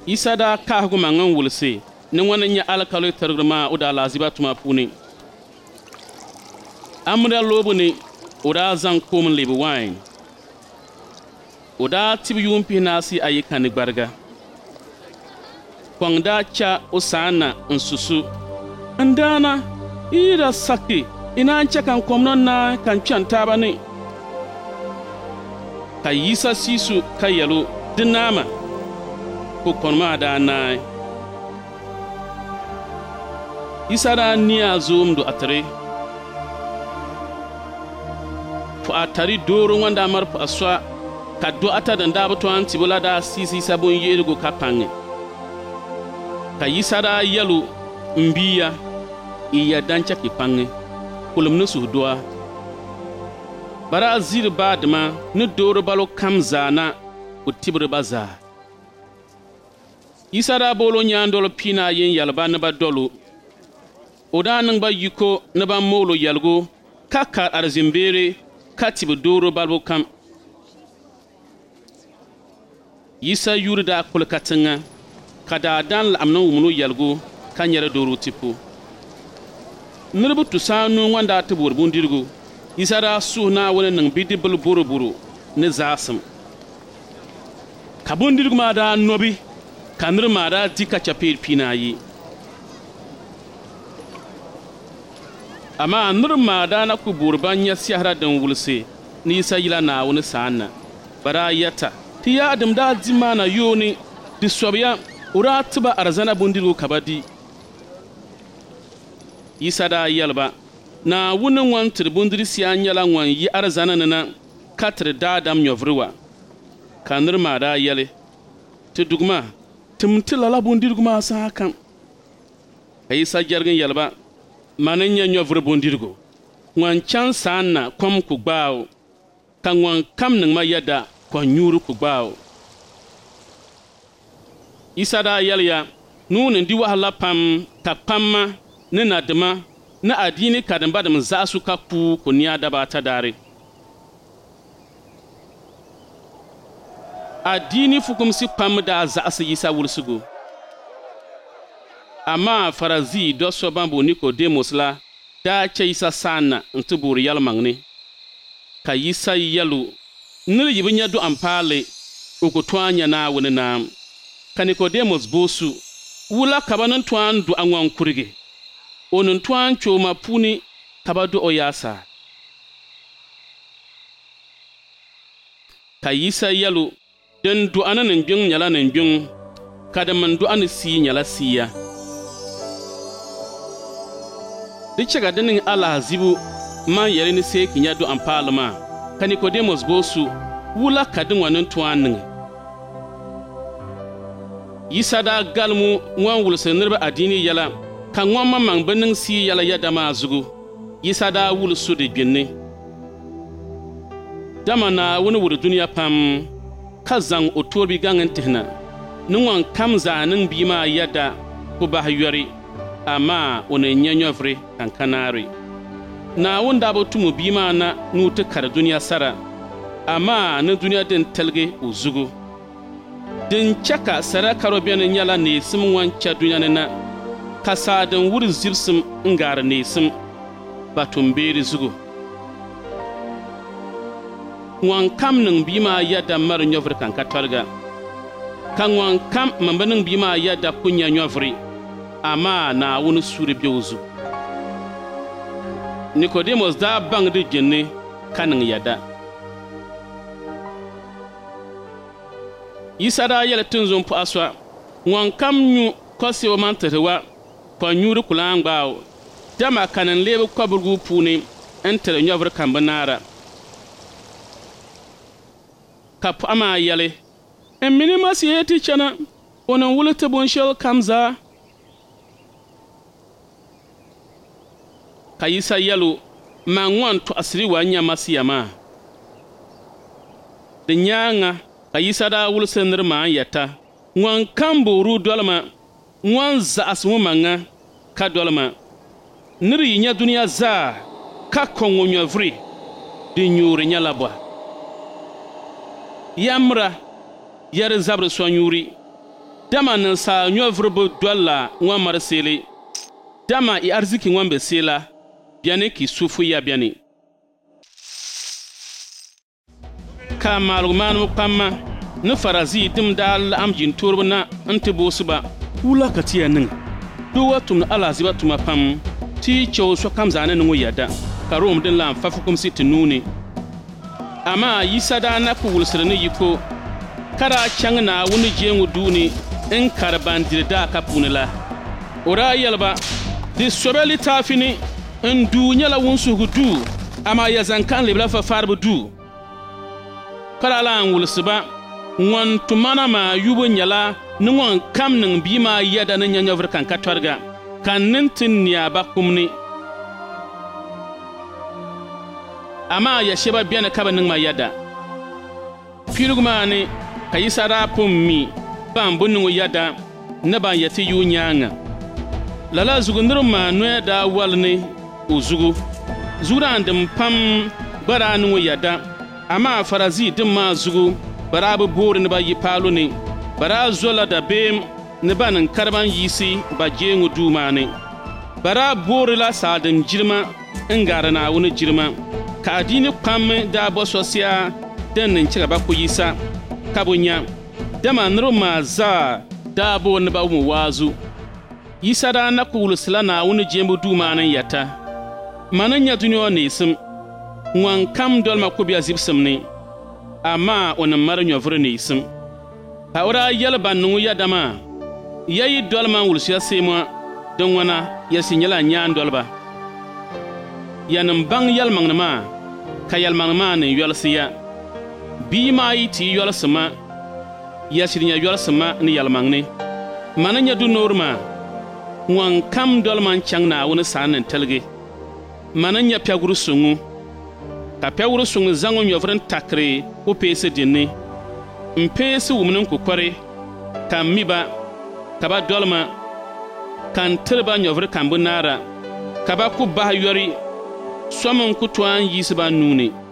Isa da kahgu mangan wulse ni ŋwana nya alkalo targrima o da laziba tuma puuni amra lobu ni o da zaŋ kom lebi wine o da tibi yumpi nasi ayi kani gbarga kɔŋ da cha o saana n susu n daana ira saki ina n chɛ kan kom nan na kan kpɛn taaba ni ka Yisa siisu ka yɛlo di naama ko kɔn maa daa naai Yisa daa nia zoomdu atiri fu a tari dooro ŋwanda mari pu a sɔa ka do ata din daa bi tɔn tibu la daa siisi Yisa bun yeeligu ka paŋi ka Yisa daa yɛlu n biya iya dan chɛ ki paŋi kulim ni suhu doa bara a ziri baadima ni dooro balo kam zaana o tibiri ba zaa Yisa daa boolo nyaandolo piina yin yɛliba ni ba dolo o daa niŋ ba yiko ni ba moolo yɛligu ka ka arzimbeere ka tibi dooro balibu kam Yisa yuri daa kuli ka tiŋa ka daadaan laɣim ni wumni o yɛligu ka nyɛri dooro tipo niriba tu saanu ŋwanda ti boori bindirigu Yisa daa suhu Naawuni niŋ bidibili boroboro ni zaasim ka bindirigu maa daa nobi ka niriba maa daa di ka chɛpeeri piinaayi amaa niriba maa daa na ku boori ban nyɛ sɛhira din wulisi ni Yisa yila Naawuni saana ba daa yɛta ti yaadim daa di maana yooni di sɔbiya o daa tiba arzana bindirigu ka ba di Yisa daa yɛliba Naawuni ŋun tiri bindiri sia nyɛla ŋun yi arzana ni na ka tiri daadam nyɔviriwa ka niriba maa daa yɛli ti duguma tim ti lala bindirigu maa saa kam ka Yisa jɛrigin yɛliba ma ni nyɛ nyɔviri bindirigu ŋun chaŋ saan na kom ku gbaao ka ŋun kam niŋ ma yɛda kɔn nyuuri ku gbaao Yisa daa yɛliya nuuni di wahala pam ka kpamma ni nadima ni adiini kadim badim zaɣasu ka kuu ku niya daba ata daari adiini fukumsi kpam daa zaɣasi Yisa wulisigu amaa Farazii do so ban bo Nikodemos la daa chɛ Yisa saana n ti boori yɛlimaŋ ni ka Yisa yɛlu niri yi bi nyɛ do an paali o ku tɔn nyɛ Naawuni naam ka Nikodemos boosu wula ka ba ni tɔn do a ŋɔn kurigi o ni tɔn chooma puuni ka ba do o yaasa ka Yisa yɛlu din do'a ni nin gbiŋ nyɛla nin gbiŋ ka din min do'a ni sii nyɛla siiya di chɛga di niŋ alahazibu man yɛli ni seeki nyɛ do an paali maa ka Nikodemos boosu wula ka di ŋɔ ni tɔn niŋi Yisa daa galimu ŋɔn wulisi niriba adiini yɛla ka ŋɔn ma maŋ bi niŋ sii yɛla yɛda maa zugu Yisa daa wuli so di gbinni dama Naawuni wuri duniya pam ka zaŋ o tooribi gaŋ n tihina ni ŋɔn kam zaa niŋ bii maa yɛda ku bahi yɔri amaa o ni nyɛ nyɔviri kankanaari Naawuni daa bi tumu bii maa na ni o ti kari duniya sara amaa ni duniya din tiligi o zugu din chɛ ka sara karo beni nyɛla neesim ŋɔn chɛ duniya ni na ka saa din wuri zibsim n gaari neesim ba tumbeeri zugu ŋɔn kam niŋ bii maa yɛda mari nyɔviri kan ka tɔliga ka ŋɔn kam min bi niŋ bii maa yɛda ku nyɛ nyɔviri amaa Naawuni suuri be o zu Nikodemos daa baŋ di gbinni ka niŋ yɛda Yisa daa yɛli tinzum puɣa sɔa ŋɔn kam nyu kɔsi o man tihiri wa kɔn nyuuri kulaan gbaao dama ka nin leebi kɔbiligu puuni n tiri nyɔviri kan bi naara ka puɣa maa yɛli n mini ma si yee ti chana o nin wuli ti binshɛli kam zaa ka Yisa yɛlu man ŋɔn tɔɣisiri wa nyɛ masiya maa di nyaaŋa ka Yisa daa wulisi niri maa yɛta ŋɔn kam boori dolima ŋɔn zaɣasi ŋɔ maŋa ka dolima niri yi nyɛ duniya zaa ka kɔŋ o nyɔviri di nyuuri nyɛla bɔha yamra yɛri zabiri so nyuuri dama ninsaal nyɔvuriba dɔlla ŋɔ mari seeli dama i arziki ŋɔ be seela bɛni ki sufu ya bɛni ka maalugu maanibu kpamma ni Farazii dim daa laɣam jintoriba na n ti boosi ba wula ka ti ya niŋ doo wa tumni alaziba tuma pam ti chɛu sokam zaa ni niŋɔ yɛda ka Rom din lan fa fukumsi ti nuuni amma Yisa daa na ku wulsiri ni yiko ka daa chaŋ Naawuni jeeŋu duuni n kari bandiri daa ka puuni la o daa yɛliba di sobe litaafi ni n duu nyɛla wunsuhugu duu amma ya zaŋ kan lebila fafaaribu duu ka daa lan wulsiba ŋun tumana maa yubu nyɛla ni ŋun kam niŋ bii maa yɛda ni nyanyɔviri kan ka tɔriga ka nin ti niɛba kumni amma ya shɛba bɛni ka bi niŋ ma yɛda piligu maa ni ka Yisa daa pun mi ban bi niŋ o yɛda ni ban yɛ ti yuu nyaaŋa lala zugu niriba maa noya daa wali ni o zugu zugudaan dim pam gba daa niŋ o yɛda amma Farazii dim maa zugu ba daa bi boori ni ba yi paalo ni ba daa zola dabeem ni ba niŋ kariban yiisi ba jeeŋu duu maa ni ba daa boorila saaldim jirima n gari Naawuni jirima ka adiini kpam daa bo sɔsiya din nin chɛga ba ku Yisa ka bu nya dama niriba maa zaa daa bo ni ba wumi waazu Yisa daa na ku wulsila Naawuni jeembu duu maa ni yɛta ma ni nya duniyɔ neesim ŋun kam dolima ku biya zibsim ni amma o ni mari nyɔviri neesim ka o daa yɛli ban niŋu yɛda maa ya yi dolima wulsiya seemɔ din ŋɔna yɛsi nyɛla nyaan doliba ya nim baŋ yɛlimaŋni maa ka yɛlimaŋni maa ni yɔlisiya bii maa yi ti yɔlisima yɛsiri nya yɔlisima ni yɛlimaŋni ma ni nya dunoori maa ŋun kam dolima n chaŋ Naawuni saan nin tiligi ma ni nya pɛguri suŋu ka pɛguri suŋu zaŋ o nyɔviri n takiri o peesi dinni n peesi wumni n kukɔri ka mi ba ka ba dolima ka n tiri ba nyɔviri kan bi naara ka ba ku bahi yɔri somi n ku tɔn yiisi ba nuuni